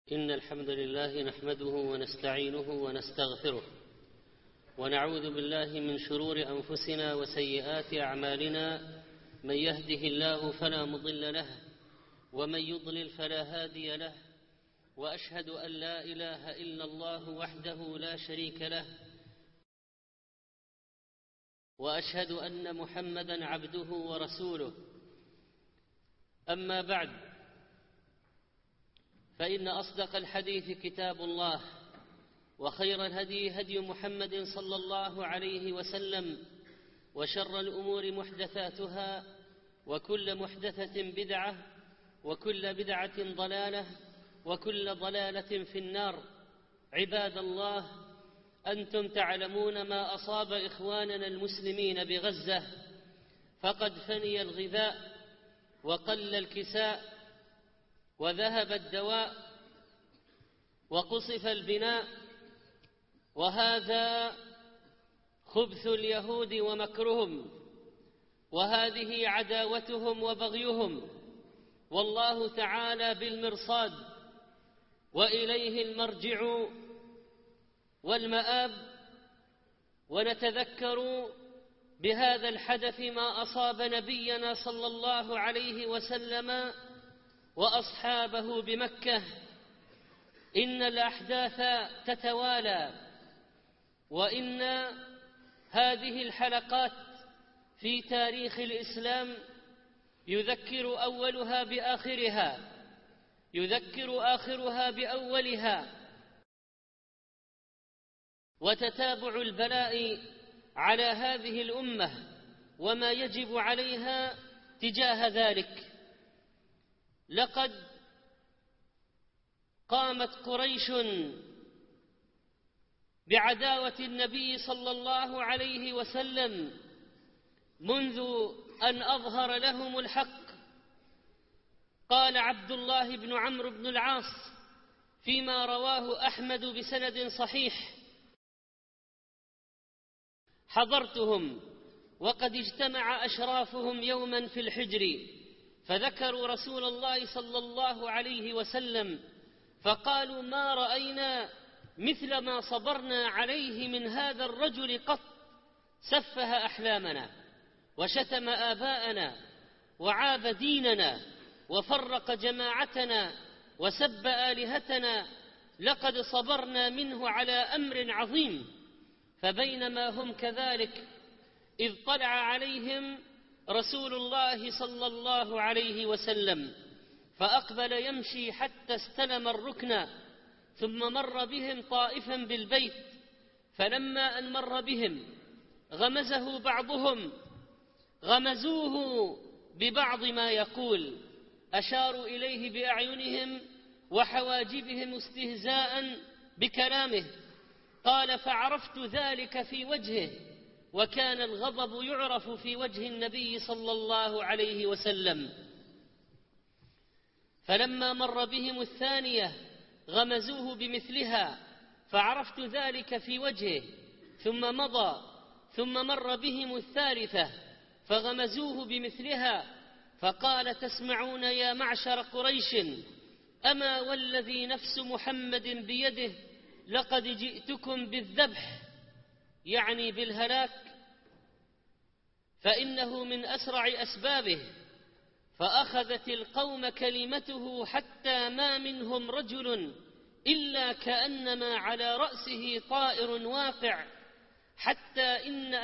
إن الحمد لله نحمده ونستعينه ونستغفره ونعوذ بالله من شرور أنفسنا وسيئات أعمالنا. من يهده الله فلا مضل له ومن يضلل فلا هادي له، وأشهد أن لا إله إلا الله وحده لا شريك له، وأشهد أن محمدًا عبده ورسوله. أما بعد، فإن أصدق الحديث كتاب الله، وخير الهدي هدي محمد صلى الله عليه وسلم، وشر الأمور محدثاتها، وكل محدثة بدعة، وكل بدعة ضلالة، وكل ضلالة في النار. عباد الله، أنتم تعلمون ما أصاب إخواننا المسلمين بغزة، فقد فني الغذاء وقل الكساء وذهب الدواء وقصف البناء، وهذا خبث اليهود ومكرهم، وهذه عداوتهم وبغيهم، والله تعالى بالمرصاد، وإليه المرجع والمآب. ونتذكر بهذا الحدث ما أصاب نبينا صلى الله عليه وسلم وأصحابه بمكة. إن الأحداث تتوالى، وإن هذه الحلقات في تاريخ الإسلام يذكر أولها بآخرها، يذكر آخرها بأولها، وتتابع البلاء على هذه الأمة وما يجب عليها تجاه ذلك. لقد قامت قريش بعداوة النبي صلى الله عليه وسلم منذ أن أظهر لهم الحق. قال عبد الله بن عمرو بن العاص فيما رواه أحمد بسند صحيح: حضرتهم وقد اجتمع أشرافهم يوما في الحجر، فذكروا رسول الله صلى الله عليه وسلم، فقالوا: ما رأينا مثل ما صبرنا عليه من هذا الرجل قط، سفه أحلامنا وشتم آباءنا وعاب ديننا وفرق جماعتنا وسب آلهتنا، لقد صبرنا منه على أمر عظيم. فبينما هم كذلك إذ طلع عليهم رسول الله صلى الله عليه وسلم، فأقبل يمشي حتى استلم الركن، ثم مر بهم طائفا بالبيت، فلما أن مر بهم غمزه بعضهم، غمزوه ببعض ما يقول، أشاروا إليه بأعينهم وحواجبهم استهزاء بكلامه. قال: فعرفت ذلك في وجهه، وكان الغضب يعرف في وجه النبي صلى الله عليه وسلم. فلما مر بهم الثانية غمزوه بمثلها، فعرفت ذلك في وجهه، ثم مضى، ثم مر بهم الثالثة فغمزوه بمثلها، فقال: تسمعون يا معشر قريش، أما والذي نفس محمد بيده لقد جئتكم بالذبح، يعني بالهلاك، فإنه من أسرع أسبابه. فأخذت القوم كلمته حتى ما منهم رجل إلا كأنما على رأسه طائر واقع، حتى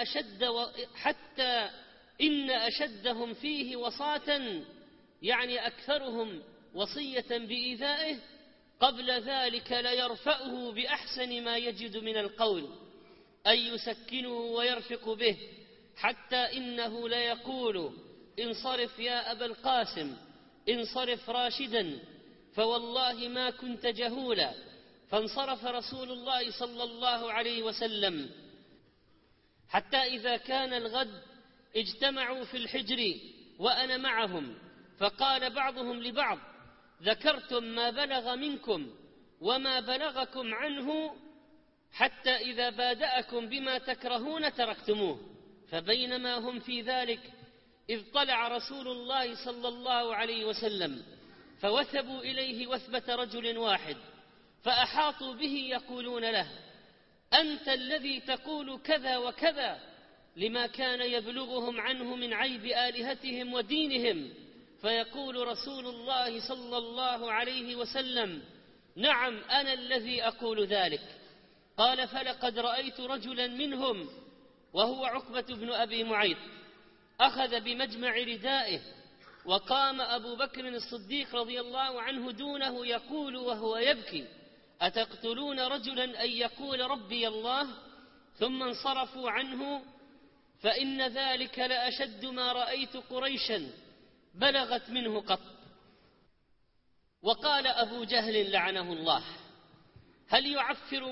إن أشدهم فيه وصاة، يعني أكثرهم وصية بإيذائه، قبل ذلك ليرفأه بأحسن ما يجد من القول، أن يسكنه ويرفق به، حتى إنه ليقول: انصرف يا أبا القاسم، انصرف راشدا، فوالله ما كنت جهولا. فانصرف رسول الله صلى الله عليه وسلم، حتى إذا كان الغد اجتمعوا في الحجر وأنا معهم، فقال بعضهم لبعض: ذكرتم ما بلغ منكم وما بلغكم عنه، حتى إذا بادأكم بما تكرهون تركتموه. فبينما هم في ذلك إذ طلع رسول الله صلى الله عليه وسلم، فوثبوا إليه وثبة رجل واحد، فأحاطوا به يقولون له: أنت الذي تقول كذا وكذا، لما كان يبلغهم عنه من عيب آلهتهم ودينهم. فيقول رسول الله صلى الله عليه وسلم: نعم أنا الذي أقول ذلك. قال: فلقد رأيت رجلا منهم، وهو عقبة بن أبي معيط، أخذ بمجمع ردائه، وقام أبو بكر الصديق رضي الله عنه دونه يقول وهو يبكي: أتقتلون رجلا أن يقول ربي الله؟ ثم انصرفوا عنه، فإن ذلك لأشد ما رأيت قريشا بلغت منه قط. وقال أبو جهل لعنه الله: هل يعفر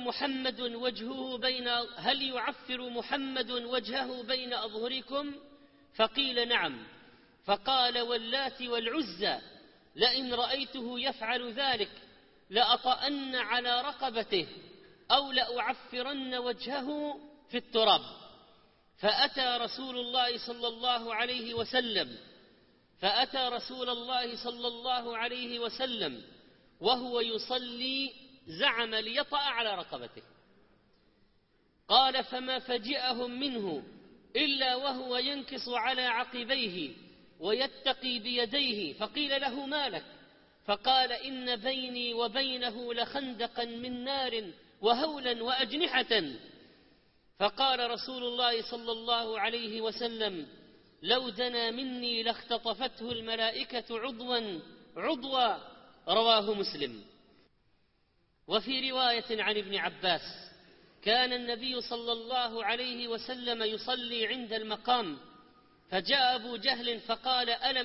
محمد وجهه بين أظهركم؟ فقيل: نعم. فقال: واللات والعزى لئن رأيته يفعل ذلك لأطأن على رقبته أو لأعفرن وجهه في التراب. فأتى رسول الله صلى الله عليه وسلم وهو يصلي، زعم ليطأ على رقبته. قال: فما فجئهم منه إلا وهو ينكص على عقبيه ويتقي بيديه. فقيل له: ما لك؟ فقال: إن بيني وبينه لخندقا من نار وهولا وأجنحة. فقال رسول الله صلى الله عليه وسلم: لو دنا مني لاختطفته الملائكة عضوا. رواه مسلم. وفي رواية عن ابن عباس: كان النبي صلى الله عليه وسلم يصلي عند المقام، فجاء أبو جهل فقال: ألم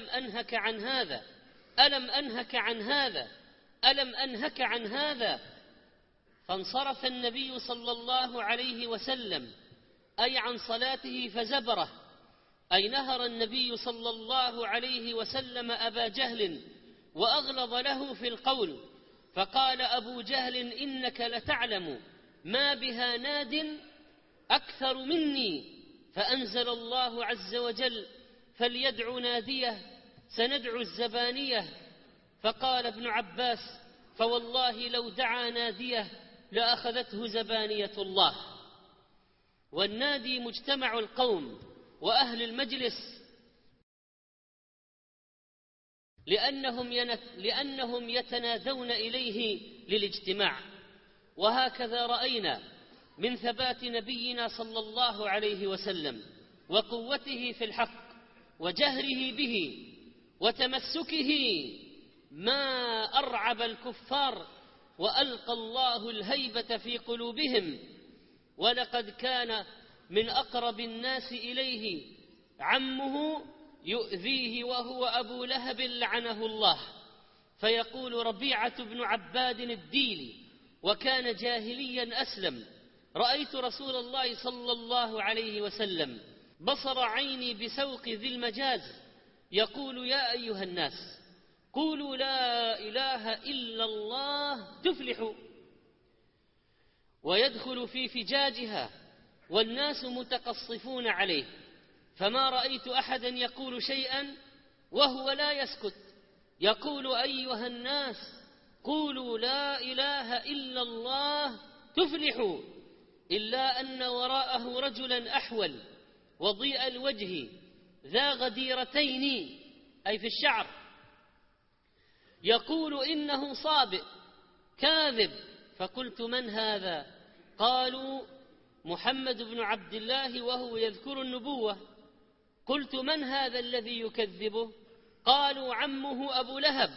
أنهك عن هذا؟ فانصرف النبي صلى الله عليه وسلم أي عن صلاته فزبره، أي نهر النبي صلى الله عليه وسلم أبا جهل وأغلظ له في القول. فقال أبو جهل: إنك لتعلم ما بها ناد أكثر مني. فأنزل الله عز وجل: فليدع ناديه سندعو الزبانية. فقال ابن عباس: فوالله لو دعا ناديه لأخذته زبانية الله. والنادي مجتمع القوم وأهل المجلس، لأنهم يتنادون إليه للاجتماع. وهكذا رأينا من ثبات نبينا صلى الله عليه وسلم وقوته في الحق وجهره به وتمسكه ما أرعب الكفار، وألقى الله الهيبة في قلوبهم. ولقد كان من أقرب الناس إليه عمه يؤذيه وهو أبو لهب لعنه الله، فيقول ربيعة بن عباد الديلي، وكان جاهليا أسلم: رأيت رسول الله صلى الله عليه وسلم بصر عيني بسوق ذي المجاز يقول: يا أيها الناس قولوا لا إله إلا الله تفلحوا، ويدخل في فجاجها والناس متقصفون عليه. فما رأيت أحدا يقول شيئا وهو لا يسكت، يقول: أيها الناس قولوا لا إله إلا الله تفلحوا، إلا أن وراءه رجلا أحول وضيء الوجه ذا غديرتين، أي في الشعر، يقول: إنه صابئ كاذب. فقلت: من هذا؟ قالوا: محمد بن عبد الله وهو يذكر النبوة. قلت: من هذا الذي يكذبه؟ قالوا: عمه أبو لهب.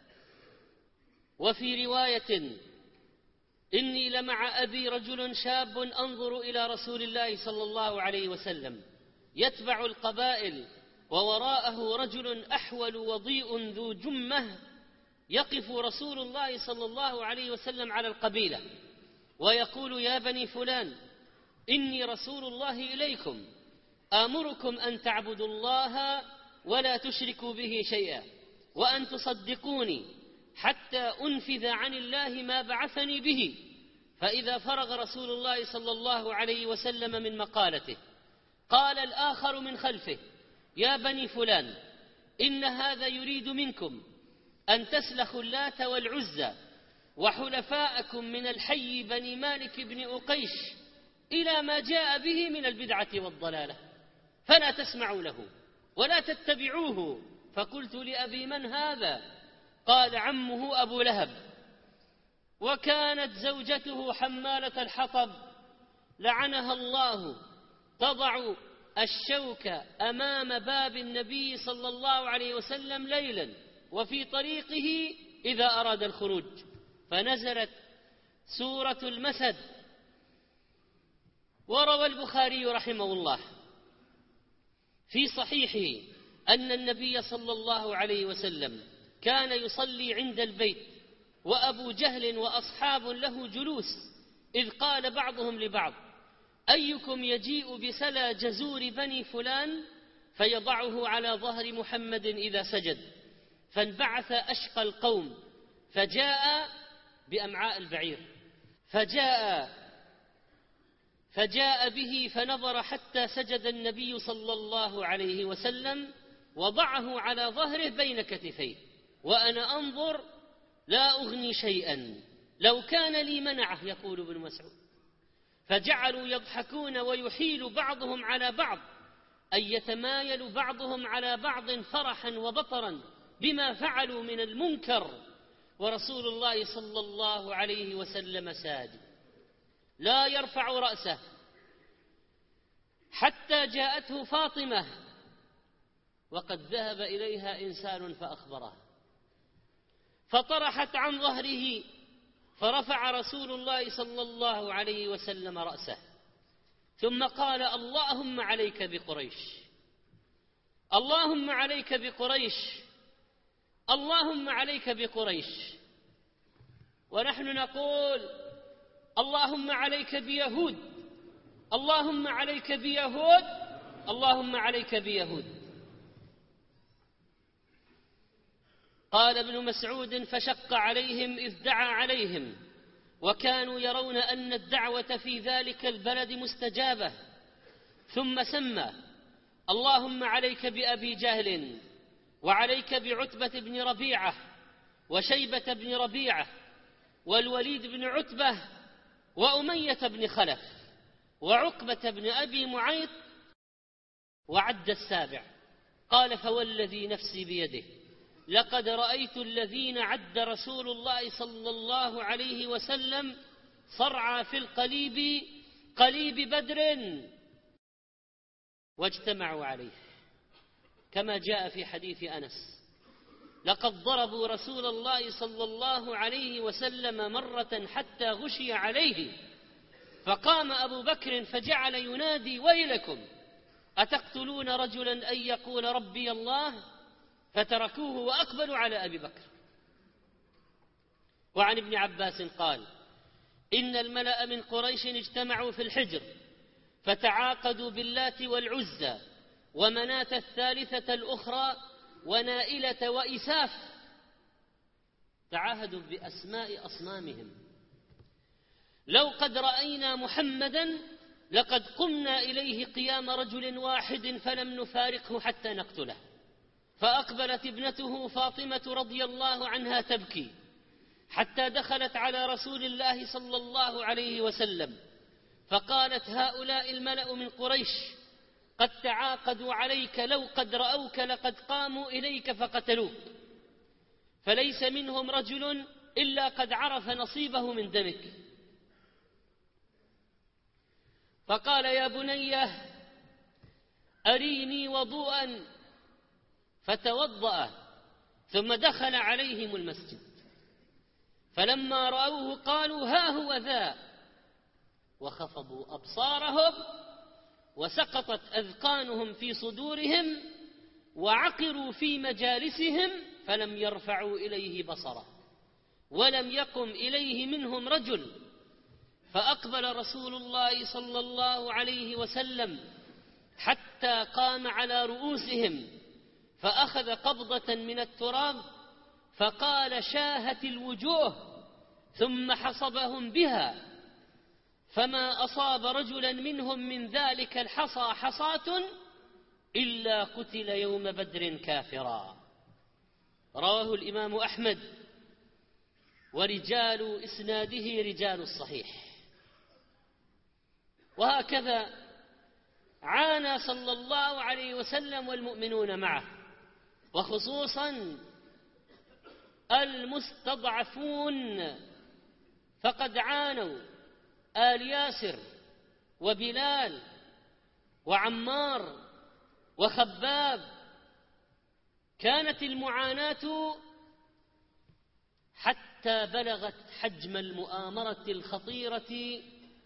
وفي رواية: إني لمع أبي رجل شاب أنظر إلى رسول الله صلى الله عليه وسلم يتبع القبائل، ووراءه رجل أحول وضيء ذو جمة، يقف رسول الله صلى الله عليه وسلم على القبيلة ويقول: يا بني فلان، إني رسول الله إليكم، آمركم أن تعبدوا الله ولا تشركوا به شيئا، وأن تصدقوني حتى أنفذ عن الله ما بعثني به. فإذا فرغ رسول الله صلى الله عليه وسلم من مقالته قال الآخر من خلفه: يا بني فلان، إن هذا يريد منكم أن تسلخوا اللات والعزى وحلفاءكم من الحي بني مالك بن أقيش إلى ما جاء به من البدعة والضلالة، فلا تسمعوا له ولا تتبعوه. فقلت لأبي: من هذا؟ قال: عمه أبو لهب. وكانت زوجته حمالة الحطب لعنها الله تضع الشوك أمام باب النبي صلى الله عليه وسلم ليلا وفي طريقه إذا أراد الخروج، فنزلت سورة المسد. وروى البخاري رحمه الله في صحيحه أن النبي صلى الله عليه وسلم كان يصلي عند البيت وأبو جهل وأصحاب له جلوس، إذ قال بعضهم لبعض: أيكم يجيء بسلى جزور بني فلان فيضعه على ظهر محمد إذا سجد؟ فانبعث أشقى القوم فجاء بأمعاء البعير، فجاء به فنظر حتى سجد النبي صلى الله عليه وسلم، وضعه على ظهره بين كتفيه، وأنا أنظر لا أغني شيئا، لو كان لي منعه، يقول ابن مسعود. فجعلوا يضحكون ويحيل بعضهم على بعض، أي يتمايل بعضهم على بعض فرحا وبطرا بما فعلوا من المنكر، ورسول الله صلى الله عليه وسلم ساجد لا يرفع رأسه، حتى جاءته فاطمة وقد ذهب إليها إنسان فأخبره، فطرحت عن ظهره، فرفع رسول الله صلى الله عليه وسلم رأسه، ثم قال: اللهم عليك بقريش، اللهم عليك بقريش، اللهم عليك بقريش. ونحن نقول: اللهم عليك بيهود، اللهم عليك بيهود، اللهم عليك بيهود. قال ابن مسعود: فشق عليهم إذ دعا عليهم، وكانوا يرون أن الدعوة في ذلك البلد مستجابة، ثم سمى: اللهم عليك بأبي جهل، وعليك بعتبة بن ربيعة، وشيبة بن ربيعة، والوليد بن عتبة، وأمية بن خلف، وعقبة بن أبي معيط، وعد السابع. قال: فوالذي نفسي بيده لقد رأيت الذين عد رسول الله صلى الله عليه وسلم صرعى في القليب، قليب بدر، واجتمعوا عليه، كما جاء في حديث أنس: لقد ضربوا رسول الله صلى الله عليه وسلم مرة حتى غشي عليه، فقام أبو بكر فجعل ينادي: ويلكم أتقتلون رجلا أن يقول ربي الله؟ فتركوه وأقبلوا على أبي بكر. وعن ابن عباس قال: إن الملأ من قريش اجتمعوا في الحجر، فتعاقدوا باللات والعزى ومناة الثالثة الأخرى ونائلة وإساف، تعاهدوا بأسماء أصنامهم: لو قد رأينا محمدا لقد قمنا إليه قيام رجل واحد فلم نفارقه حتى نقتله. فأقبلت ابنته فاطمة رضي الله عنها تبكي، حتى دخلت على رسول الله صلى الله عليه وسلم، فقالت: هؤلاء الملأ من قريش قد تعاقدوا عليك، لو قد رأوك لقد قاموا إليك فقتلوك، فليس منهم رجل إلا قد عرف نصيبه من دمك. فقال: يا بني أريني وضوءا، فتوضأ، ثم دخل عليهم المسجد، فلما رأوه قالوا: ها هو ذا، وخفضوا أبصارهم وسقطت أذقانهم في صدورهم وعقروا في مجالسهم، فلم يرفعوا إليه بصره، ولم يقم إليه منهم رجل. فأقبل رسول الله صلى الله عليه وسلم حتى قام على رؤوسهم، فأخذ قبضة من التراب فقال: شاهت الوجوه، ثم حصبهم بها، فما أصاب رجلا منهم من ذلك الحصى حصاة إلا قتل يوم بدر كافرا. رواه الإمام أحمد ورجال إسناده رجال الصحيح. وهكذا عانى صلى الله عليه وسلم والمؤمنون معه، وخصوصا المستضعفون، فقد عانوا آل ياسر وبلال وعمار وخباب. كانت المعاناة حتى بلغت حجم المؤامرة الخطيرة،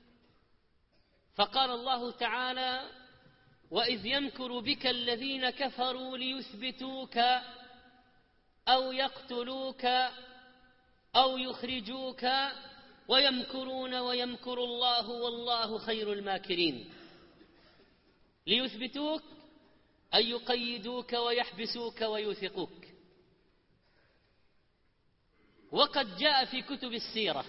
فقال الله تعالى: وإذ يمكر بك الذين كفروا ليثبتوك أو يقتلوك أو يخرجوك ويمكرون ويمكر الله والله خير الماكرين. ليثبتوك أن يقيدوك ويحبسوك ويوثقوك. وقد جاء في كتب السيرة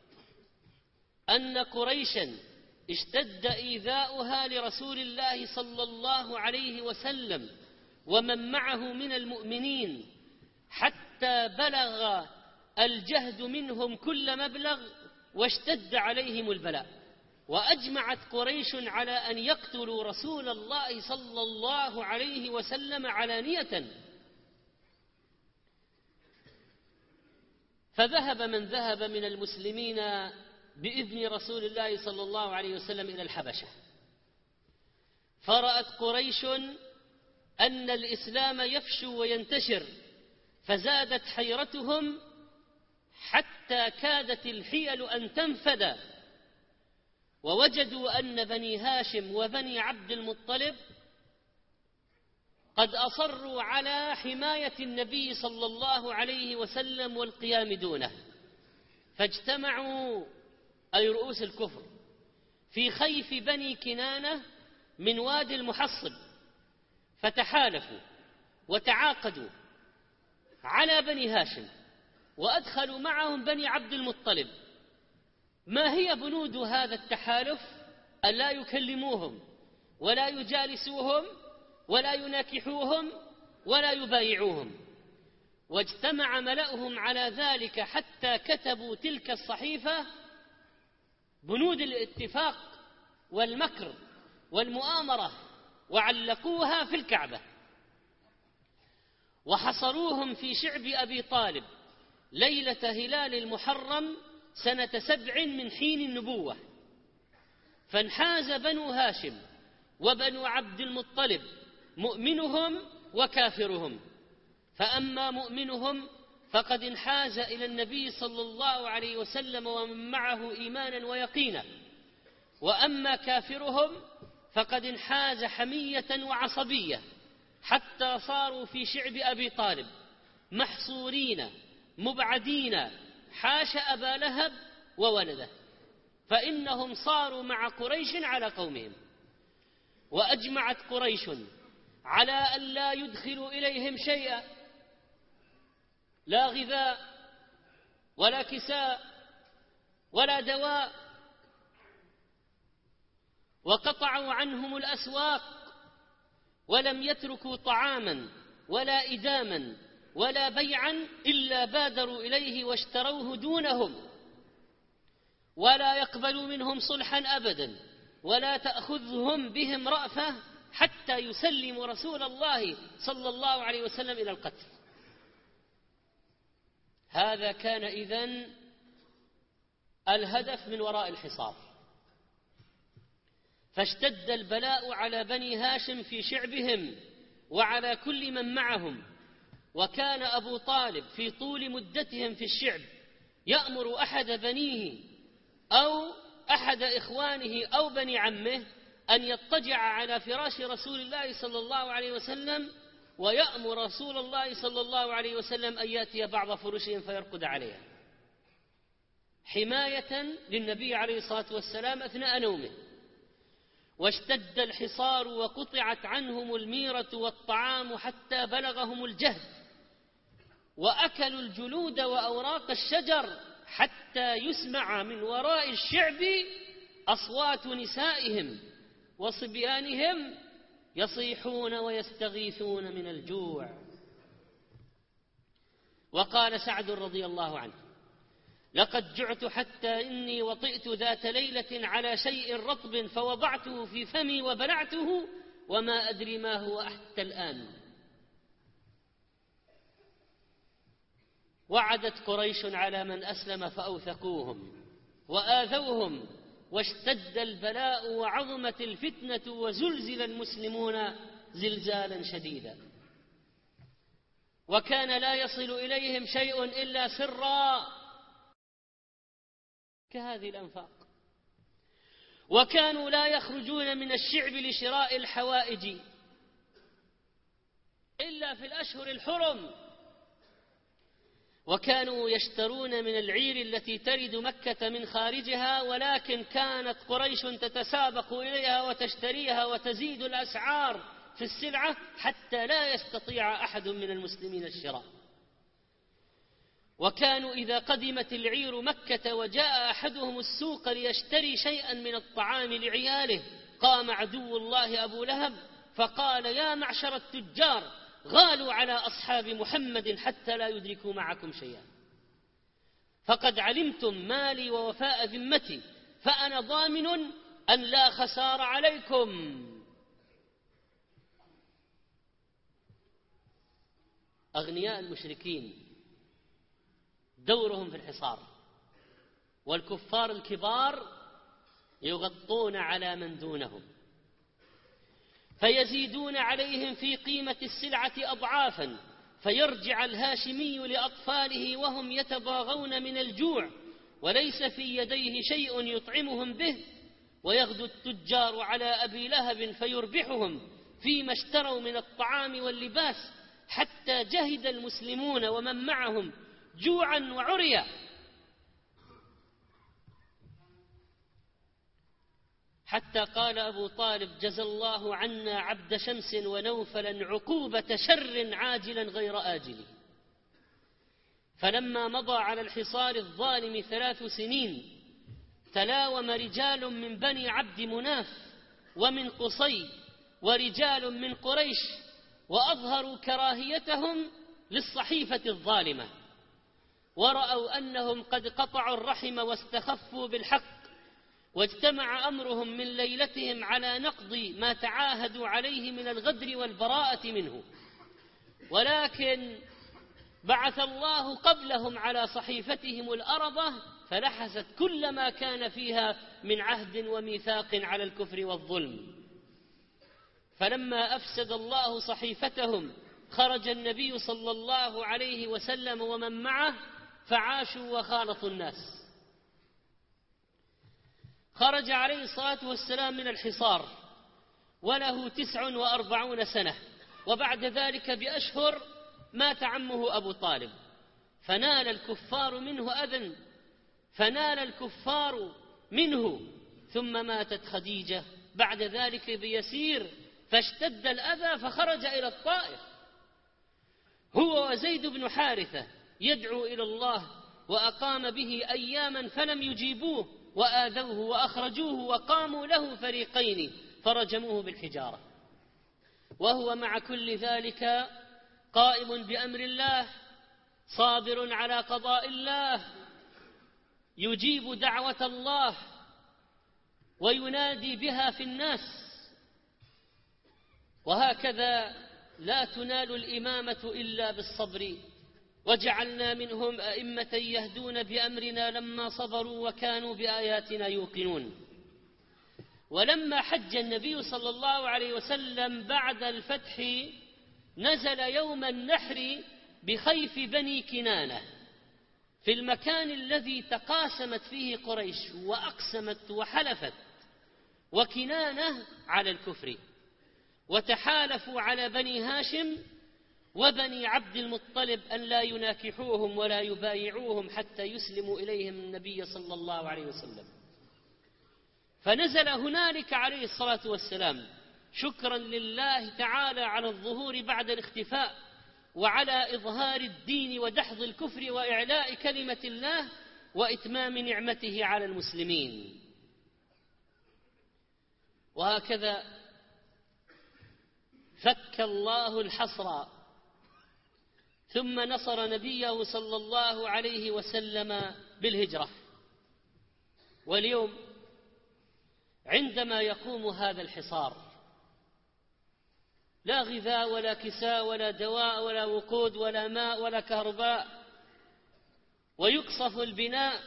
أن قريشا اشتد إيذاؤها لرسول الله صلى الله عليه وسلم ومن معه من المؤمنين، حتى بلغ الجهد منهم كل مبلغ واشتد عليهم البلاء، وأجمعت قريش على أن يقتلوا رسول الله صلى الله عليه وسلم علانية. فذهب من ذهب من المسلمين بإذن رسول الله صلى الله عليه وسلم إلى الحبشة، فرأت قريش أن الإسلام يفشو وينتشر، فزادت حيرتهم حتى كادت الحيل أن تنفد، ووجدوا أن بني هاشم وبني عبد المطلب قد أصروا على حماية النبي صلى الله عليه وسلم والقيام دونه، فاجتمعوا أي رؤوس الكفر في خيف بني كنانة من وادي المحصب، فتحالفوا وتعاقدوا على بني هاشم وأدخلوا معهم بني عبد المطلب. ما هي بنود هذا التحالف؟ ألا يكلموهم ولا يجالسوهم ولا يناكحوهم ولا يبايعوهم. واجتمع ملأهم على ذلك حتى كتبوا تلك الصحيفة بنود الاتفاق والمكر والمؤامرة وعلقوها في الكعبة، وحصروهم في شعب أبي طالب ليلة هلال المحرم سنة 7 من حين النبوة. فانحاز بنو هاشم وبنو عبد المطلب مؤمنهم وكافرهم، فأما مؤمنهم فقد انحاز إلى النبي صلى الله عليه وسلم ومن معه إيمانا ويقينا، وأما كافرهم فقد انحاز حمية وعصبية، حتى صاروا في شعب أبي طالب محصورين مبعدين، حاش أبا لهب وولده، فإنهم صاروا مع قريش على قومهم. وأجمعت قريش على أن لا يدخلوا إليهم شيئا، لا غذاء ولا كساء ولا دواء، وقطعوا عنهم الأسواق، ولم يتركوا طعاما ولا إداما ولا بيعا إلا بادروا إليه واشتروه دونهم، ولا يقبلوا منهم صلحا أبدا، ولا تأخذهم بهم رأفة حتى يسلموا رسول الله صلى الله عليه وسلم إلى القتل. هذا كان إذن الهدف من وراء الحصار. فاشتد البلاء على بني هاشم في شعبهم وعلى كل من معهم، وكان أبو طالب في طول مدتهم في الشعب يأمر أحد بنيه أو أحد إخوانه أو بني عمه أن يضطجع على فراش رسول الله صلى الله عليه وسلم، ويأمر رسول الله صلى الله عليه وسلم أن يأتي بعض فرشهم فيرقد عليها، حماية للنبي عليه الصلاة والسلام أثناء نومه. واشتد الحصار وقطعت عنهم الميرة والطعام حتى بلغهم الجهد، وأكلوا الجلود وأوراق الشجر حتى يسمع من وراء الشعب أصوات نسائهم وصبيانهم يصيحون ويستغيثون من الجوع. وقال سعد رضي الله عنه: لقد جعت حتى إني وطئت ذات ليلة على شيء رطب فوضعته في فمي وبلعته وما أدري ما هو حتى الآن. وعدت قريش على من أسلم فأوثقوهم وآذوهم، واشتد البلاء وعظمت الفتنة وزلزل المسلمون زلزالا شديدا، وكان لا يصل إليهم شيء إلا سرا كهذه الأنفاق، وكانوا لا يخرجون من الشعب لشراء الحوائج إلا في الأشهر الحرم، وكانوا يشترون من العير التي ترد مكة من خارجها، ولكن كانت قريش تتسابق إليها وتشتريها وتزيد الأسعار في السلعة حتى لا يستطيع أحد من المسلمين الشراء. وكانوا إذا قدمت العير مكة وجاء أحدهم السوق ليشتري شيئا من الطعام لعياله، قام عدو الله أبو لهب فقال: يا معشر التجار، غالوا على أصحاب محمد حتى لا يدركوا معكم شيئا، فقد علمتم مالي ووفاء ذمتي، فأنا ضامن أن لا خسار عليكم. أغنياء المشركين دورهم في الحصار، والكفار الكبار يغطون على من دونهم، فيزيدون عليهم في قيمة السلعة أضعافا، فيرجع الهاشمي لأطفاله وهم يتضاغون من الجوع وليس في يديه شيء يطعمهم به، ويغدو التجار على أبي لهب فيربحهم فيما اشتروا من الطعام واللباس، حتى جهد المسلمون ومن معهم جوعا وعريا، حتى قال أبو طالب: جزى الله عنا عبد شمس ونوفلا عقوبة شر عاجلا غير آجل. فلما مضى على الحصار الظالم 3 سنين، تلاوم رجال من بني عبد مناف ومن قصي ورجال من قريش، وأظهروا كراهيتهم للصحيفة الظالمة، ورأوا أنهم قد قطعوا الرحم واستخفوا بالحق، واجتمع أمرهم من ليلتهم على نقض ما تعاهدوا عليه من الغدر والبراءة منه، ولكن بعث الله قبلهم على صحيفتهم الأرضة فلحست كل ما كان فيها من عهد وميثاق على الكفر والظلم. فلما أفسد الله صحيفتهم خرج النبي صلى الله عليه وسلم ومن معه فعاشوا وخالطوا الناس. خرج عليه الصلاة والسلام من الحصار وله 49 سنة، وبعد ذلك بأشهر مات عمه أبو طالب، فنال الكفار منه ثم ماتت خديجة بعد ذلك بيسير، فاشتد الأذى فخرج إلى الطائف هو وزيد بن حارثة يدعو إلى الله، وأقام به أياما فلم يجيبوه، وآذوه وأخرجوه وقاموا له فريقين فرجموه بالحجارة، وهو مع كل ذلك قائم بأمر الله، صابر على قضاء الله، يجيب دعوة الله وينادي بها في الناس. وهكذا لا تنال الإمامة إلا بالصبر، وجعلنا منهم أئمة يهدون بأمرنا لما صبروا وكانوا بآياتنا يوقنون. ولما حج النبي صلى الله عليه وسلم بعد الفتح نزل يوم النحر بخيف بني كنانة في المكان الذي تقاسمت فيه قريش وأقسمت وحلفت، وكنانة على الكفر، وتحالفوا على بني هاشم وبني عبد المطلب أن لا يناكحوهم ولا يبايعوهم حتى يسلموا إليهم النبي صلى الله عليه وسلم. فنزل هنالك عليه الصلاة والسلام شكرا لله تعالى على الظهور بعد الاختفاء، وعلى إظهار الدين ودحض الكفر وإعلاء كلمة الله وإتمام نعمته على المسلمين. وهكذا فك الله الحصر ثم نصر نبيه صلى الله عليه وسلم بالهجرة. واليوم عندما يقوم هذا الحصار، لا غذاء ولا كساء ولا دواء ولا وقود ولا ماء ولا كهرباء، ويقصف البناء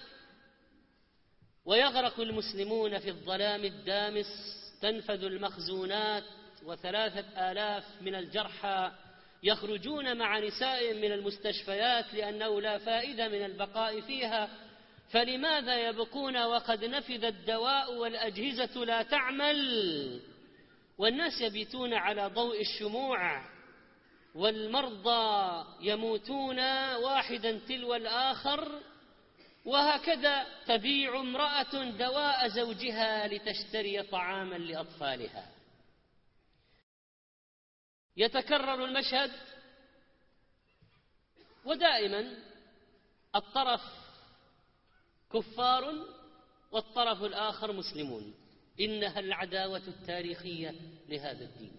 ويغرق المسلمون في الظلام الدامس، تنفذ المخزونات، 3000 من الجرحى يخرجون مع نسائهم من المستشفيات لأنه لا فائدة من البقاء فيها، فلماذا يبقون وقد نفذ الدواء والأجهزة لا تعمل، والناس يبيتون على ضوء الشموع، والمرضى يموتون واحدا تلو الآخر، وهكذا تبيع امرأة دواء زوجها لتشتري طعاما لأطفالها. يتكرر المشهد، ودائما الطرف كفار والطرف الآخر مسلمون. إنها العداوة التاريخية لهذا الدين.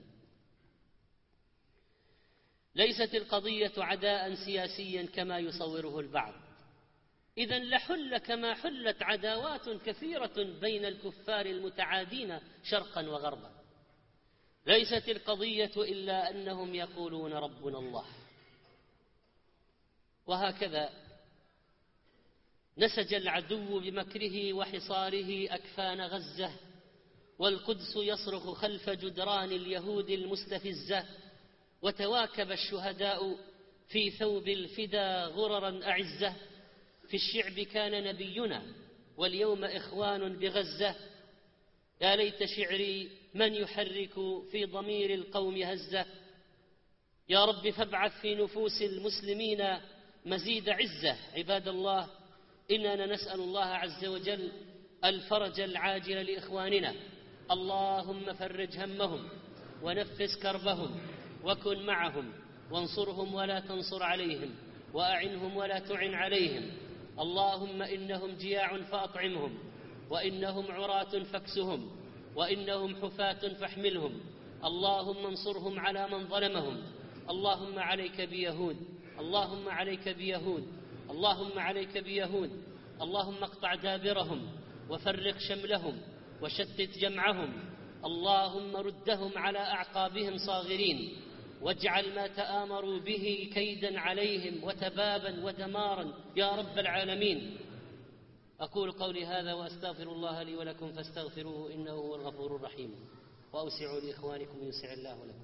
ليست القضية عداء سياسيا كما يصوره البعض، إذن لحل كما حلت عداوات كثيرة بين الكفار المتعادين شرقا وغربا. ليست القضية إلا أنهم يقولون ربنا الله. وهكذا نسج العدو بمكره وحصاره أكفان غزة، والقدس يصرخ خلف جدران اليهود المستفزة، وتواكب الشهداء في ثوب الفدا غررا أعزة. في الشعب كان نبينا واليوم إخوان بغزة، يا ليت شعري من يحرك في ضمير القوم هزة. يا رب فابعث في نفوس المسلمين مزيد عزة. عباد الله، إننا نسأل الله عز وجل الفرج العاجل لإخواننا، اللهم فرج همهم ونفس كربهم، وكن معهم وانصرهم ولا تنصر عليهم، وأعنهم ولا تعن عليهم. اللهم إنهم جياع فأطعمهم، وإنهم عراة فاكسهم، وإنهم حفاة فاحملهم. اللهم انصرهم على من ظلمهم. اللهم عليك بيهود، اللهم عليك بيهود، اللهم عليك بيهود. اللهم اقطع دابرهم وفرق شملهم وشتت جمعهم. اللهم ردهم على أعقابهم صاغرين، واجعل ما تآمروا به كيدا عليهم وتبابا ودمارا يا رب العالمين. أقول قولي هذا وأستغفر الله لي ولكم فاستغفروه إنه هو الغفور الرحيم، وأوسعوا لإخوانكم يوسع الله لكم.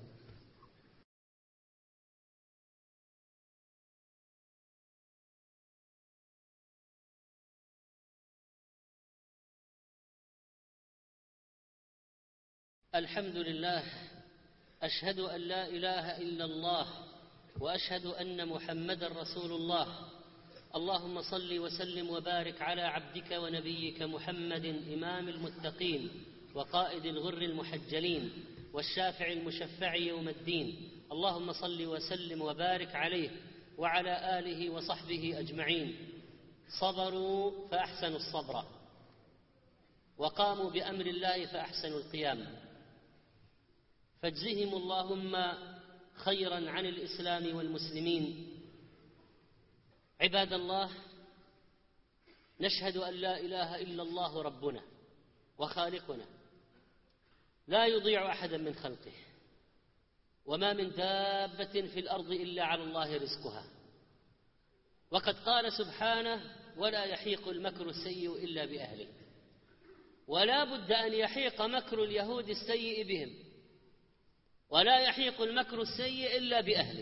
الحمد لله، أشهد أن لا إله إلا الله، وأشهد أن محمدا رسول الله. اللهم صل وسلم وبارك على عبدك ونبيك محمد، إمام المتقين وقائد الغر المحجلين والشافع المشفع يوم الدين. اللهم صل وسلم وبارك عليه وعلى آله وصحبه أجمعين. صبروا فأحسنوا الصبر، وقاموا بأمر الله فأحسنوا القيام، فاجزهم اللهم خيرا عن الإسلام والمسلمين. عباد الله، نشهد أن لا إله إلا الله ربنا وخالقنا، لا يضيع أحدا من خلقه، وما من دابة في الأرض إلا على الله رزقها. وقد قال سبحانه: ولا يحيق المكر السيء إلا بأهله. ولا بد أن يحيق مكر اليهود السيء بهم، ولا يحيق المكر السيء إلا بأهله.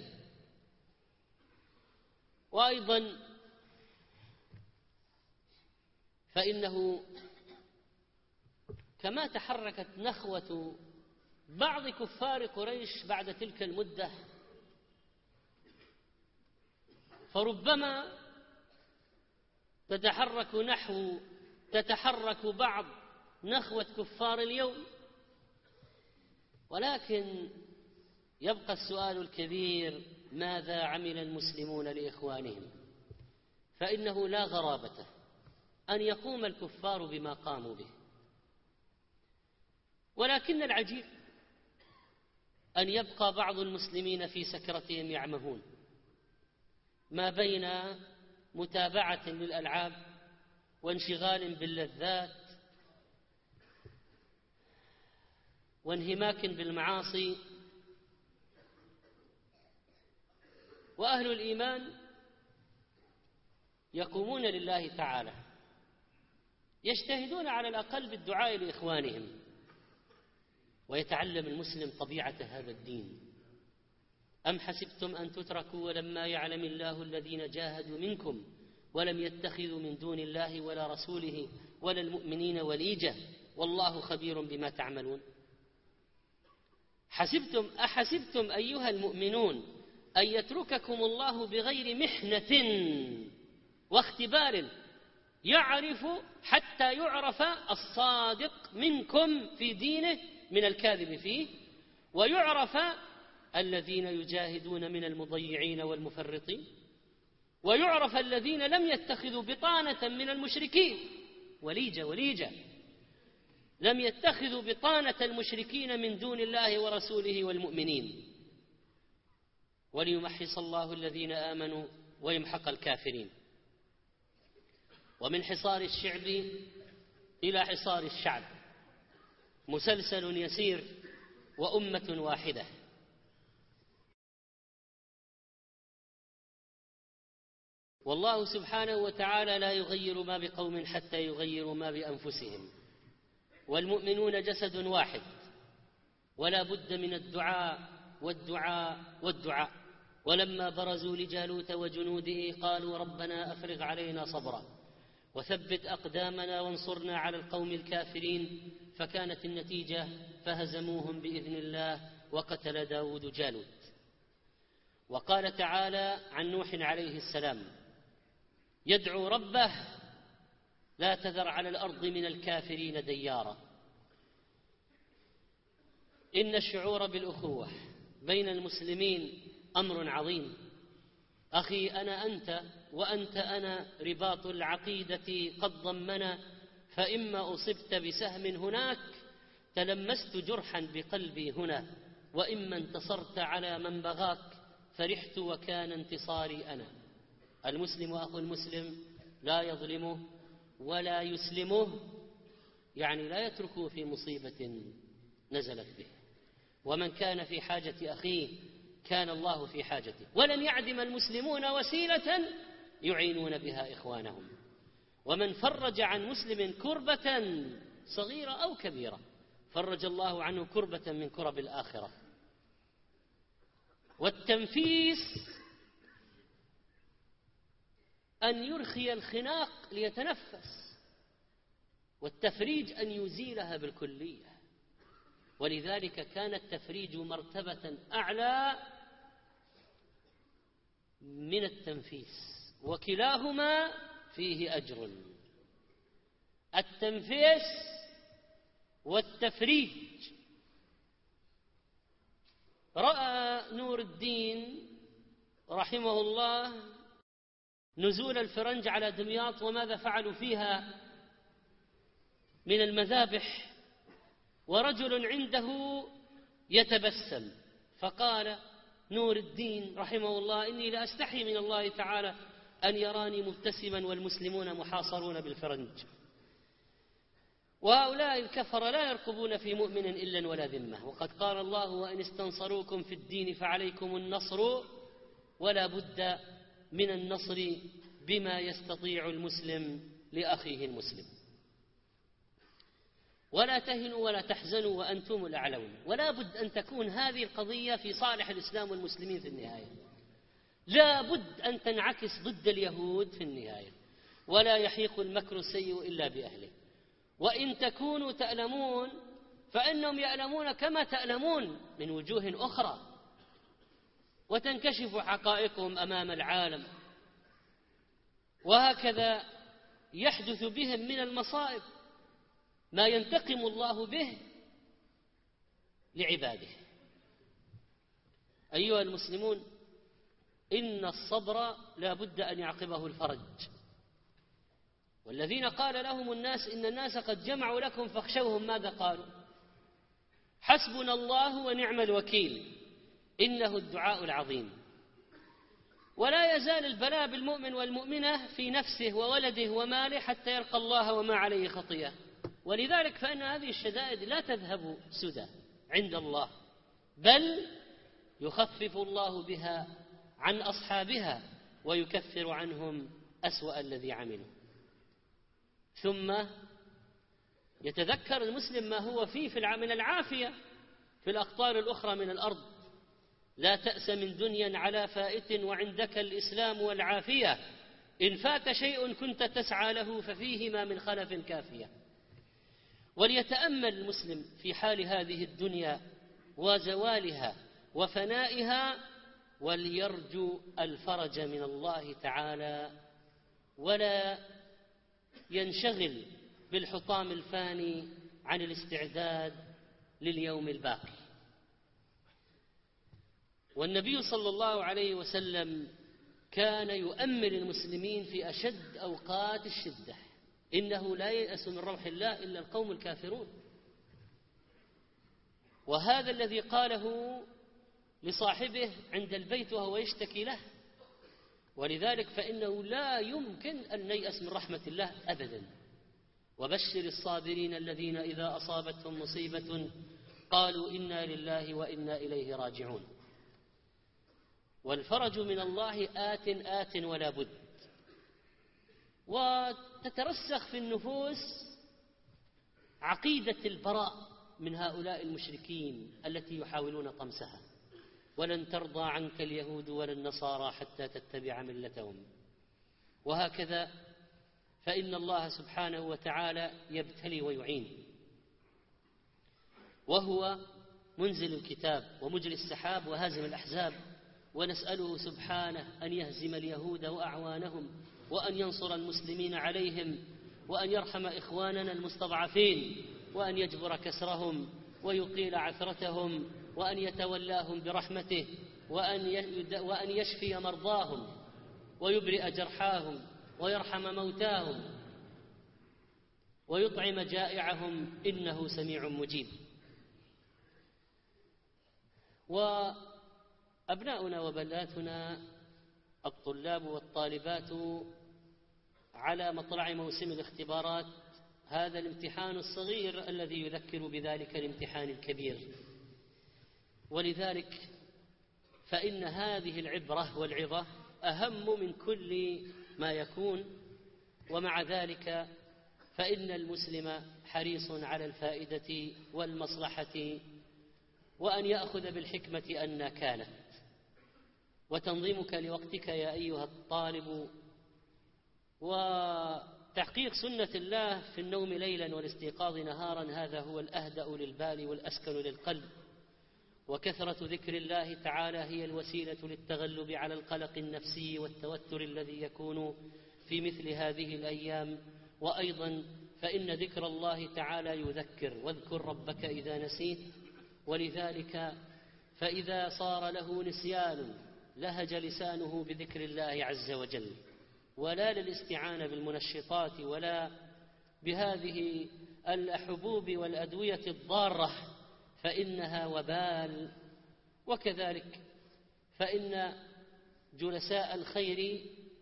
وأيضا فإنه كما تحركت نخوة بعض كفار قريش بعد تلك المدة، فربما تتحرك بعض نخوة كفار اليوم. ولكن يبقى السؤال الكبير: ماذا عمل المسلمون لإخوانهم؟ فإنه لا غرابة أن يقوم الكفار بما قاموا به، ولكن العجيب أن يبقى بعض المسلمين في سكرتهم يعمهون، ما بين متابعة للألعاب وانشغال باللذات وانهماك بالمعاصي. وأهل الإيمان يقومون لله تعالى، يجتهدون على الأقل بالدعاء لإخوانهم، ويتعلم المسلم طبيعة هذا الدين. أم حسبتم أن تتركوا ولما يعلم الله الذين جاهدوا منكم ولم يتخذوا من دون الله ولا رسوله ولا المؤمنين وليجة والله خبير بما تعملون. أحسبتم أيها المؤمنون أن يترككم الله بغير محنة واختبار يعرف حتى يعرف الصادق منكم في دينه من الكاذب فيه، ويعرف الذين يجاهدون من المضيعين والمفرطين، ويعرف الذين لم يتخذوا بطانة من المشركين وليجة لم يتخذوا بطانة المشركين من دون الله ورسوله والمؤمنين، وليمحص الله الذين آمنوا ويمحق الكافرين. ومن حصار الشعب إلى حصار الشعب مسلسل يسير وأمة واحدة. والله سبحانه وتعالى لا يغير ما بقوم حتى يغيروا ما بأنفسهم، والمؤمنون جسد واحد، ولا بد من الدعاء والدعاء والدعاء. ولما برزوا لجالوت وجنوده قالوا ربنا أفرغ علينا صبرا وثبت أقدامنا وانصرنا على القوم الكافرين، فكانت النتيجة فهزموهم بإذن الله وقتل داود جالوت. وقال تعالى عن نوح عليه السلام يدعو ربه لا تذر على الأرض من الكافرين ديارا. إن الشعور بالأخوة بين المسلمين أمر عظيم. أخي أنا أنت وأنت أنا، رباط العقيدة قد ضمنا، فإما أصبت بسهم هناك تلمست جرحا بقلبي هنا، وإما انتصرت على من بغاك فرحت وكان انتصاري أنا. المسلم أخو المسلم لا يظلمه ولا يسلمه، يعني لا يتركه في مصيبة نزلت به. ومن كان في حاجة أخيه كان الله في حاجته، ولن يعدم المسلمون وسيلة يعينون بها إخوانهم. ومن فرج عن مسلم كربة صغيرة أو كبيرة فرج الله عنه كربة من كرب الآخرة. والتنفيس أن يرخي الخناق ليتنفس، والتفريج أن يزيلها بالكلية. ولذلك كان التفريج مرتبة أعلى من التنفيس، وكلاهما فيه أجر. التنفيس والتفريج. رأى نور الدين رحمه الله نزول الفرنج على دمياط وماذا فعلوا فيها من المذابح، ورجل عنده يتبسم، فقال نور الدين رحمه الله إني لا أستحي من الله تعالى أن يراني مبتسما والمسلمون محاصرون بالفرنج. وهؤلاء الكفر لا يرقبون في مؤمن إلا ولا ذمة، وقد قال الله وإن استنصروكم في الدين فعليكم النصر، ولا بد من النصر بما يستطيع المسلم لأخيه المسلم. ولا تهنوا ولا تحزنوا وأنتم الأعلون. ولا بد أن تكون هذه القضية في صالح الإسلام والمسلمين في النهاية، لا بد أن تنعكس ضد اليهود في النهاية. ولا يحيق المكر السيء إلا بأهله. وإن تكونوا تألمون فإنهم يألمون كما تألمون من وجوه أخرى، وتنكشف حقائقهم أمام العالم. وهكذا يحدث بهم من المصائب ما ينتقم الله به لعباده. أيها المسلمون، إن الصبر لا بد أن يعقبه الفرج. والذين قال لهم الناس إن الناس قد جمعوا لكم فاخشوهم، ماذا قالوا؟ حسبنا الله ونعم الوكيل. إنه الدعاء العظيم. ولا يزال البلاء بالمؤمن والمؤمنة في نفسه وولده وماله حتى يلقى الله وما عليه خطيئة. ولذلك فإن هذه الشدائد لا تذهب سدى عند الله، بل يخفف الله بها عن أصحابها ويكفر عنهم أسوأ الذي عملوا. ثم يتذكر المسلم ما هو فيه من العافية في الأقطار الأخرى من الأرض. لا تأس من دنيا على فائت وعندك الإسلام والعافية، إن فات شيء كنت تسعى له ففيهما من خلف كافية. وليتأمل المسلم في حال هذه الدنيا وزوالها وفنائها، وليرجو الفرج من الله تعالى، ولا ينشغل بالحطام الفاني عن الاستعداد لليوم الباقي. والنبي صلى الله عليه وسلم كان يؤمل المسلمين في أشد أوقات الشدة: إنه لا ييأس من روح الله إلا القوم الكافرون. وهذا الذي قاله لصاحبه عند البيت وهو يشتكي له. ولذلك فإنه لا يمكن أن نيأس من رحمة الله أبدا. وبشر الصابرين الذين إذا أصابتهم مصيبة قالوا إنا لله وإنا إليه راجعون. والفرج من الله آت ولا بد. وتترسخ في النفوس عقيدة البراء من هؤلاء المشركين التي يحاولون طمسها: ولن ترضى عنك اليهود ولا النصارى حتى تتبع ملتهم. وهكذا فإن الله سبحانه وتعالى يبتلي ويعين، وهو منزل الكتاب ومجري السحاب وهازم الأحزاب. ونسأله سبحانه أن يهزم اليهود وأعوانهم، وأن ينصر المسلمين عليهم، وأن يرحم إخواننا المستضعفين، وأن يجبر كسرهم ويقيل عثرتهم، وأن يتولاهم برحمته، وأن يشفي مرضاهم ويبرئ جرحاهم ويرحم موتاهم ويطعم جائعهم، إنه سميع مجيب. وأبناؤنا وبناتنا الطلاب والطالبات على مطلع موسم الاختبارات، هذا الامتحان الصغير الذي يذكر بذلك الامتحان الكبير. ولذلك فإن هذه العبرة والعظة أهم من كل ما يكون. ومع ذلك فإن المسلم حريص على الفائدة والمصلحة، وأن يأخذ بالحكمة أن كانت. وتنظيمك لوقتك يا أيها الطالب، وتحقيق سنة الله في النوم ليلا والاستيقاظ نهارا، هذا هو الأهدأ للبال والأسكن للقلب. وكثرة ذكر الله تعالى هي الوسيلة للتغلب على القلق النفسي والتوتر الذي يكون في مثل هذه الأيام. وأيضا فإن ذكر الله تعالى يذكر: واذكر ربك إذا نسيت. ولذلك فإذا صار له نسيان لهج لسانه بذكر الله عز وجل، ولا للاستعانة بالمنشطات ولا بهذه الحبوب والأدوية الضارة، فإنها وبال. وكذلك فإن جلساء الخير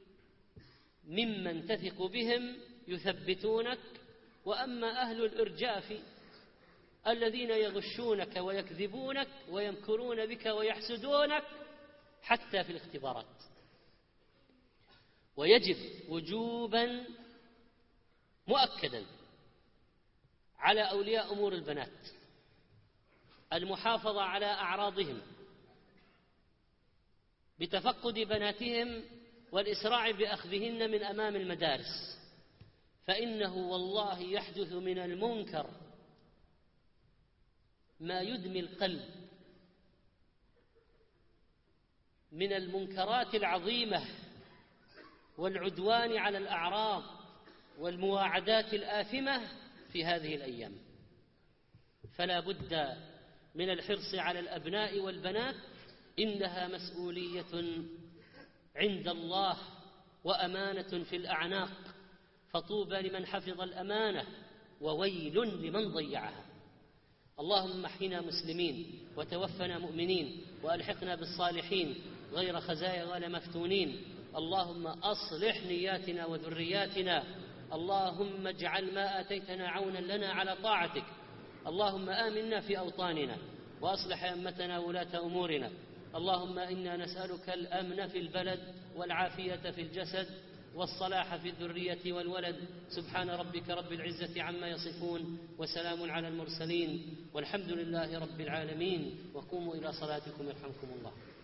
ممن تثق بهم يثبتونك. وأما أهل الإرجاف الذين يغشونك ويكذبونك ويمكرون بك ويحسدونك حتى في الاختبارات. ويجب وجوبا مؤكدا على أولياء أمور البنات المحافظة على أعراضهم بتفقد بناتهم والإسراع بأخذهن من أمام المدارس، فإنه والله يحدث من المنكر ما يدمي القلب من المنكرات العظيمة والعدوان على الأعراض والمواعدات الآثمة في هذه الأيام. فلا بد من الحرص على الأبناء والبنات، إنها مسؤولية عند الله وأمانة في الأعناق، فطوبى لمن حفظ الأمانة وويل لمن ضيعها. اللهم احينا مسلمين وتوفنا مؤمنين وألحقنا بالصالحين، غير خزايا ولا مفتونين. اللهم أصلح نياتنا وذرياتنا. اللهم اجعل ما آتيتنا عونا لنا على طاعتك. اللهم آمنا في أوطاننا وأصلح أئمتنا ولاة أمورنا. اللهم إنا نسألك الأمن في البلد والعافية في الجسد والصلاح في الذرية والولد. سبحان ربك رب العزة عما يصفون وسلام على المرسلين والحمد لله رب العالمين. وقوموا إلى صلاتكم يرحمكم الله.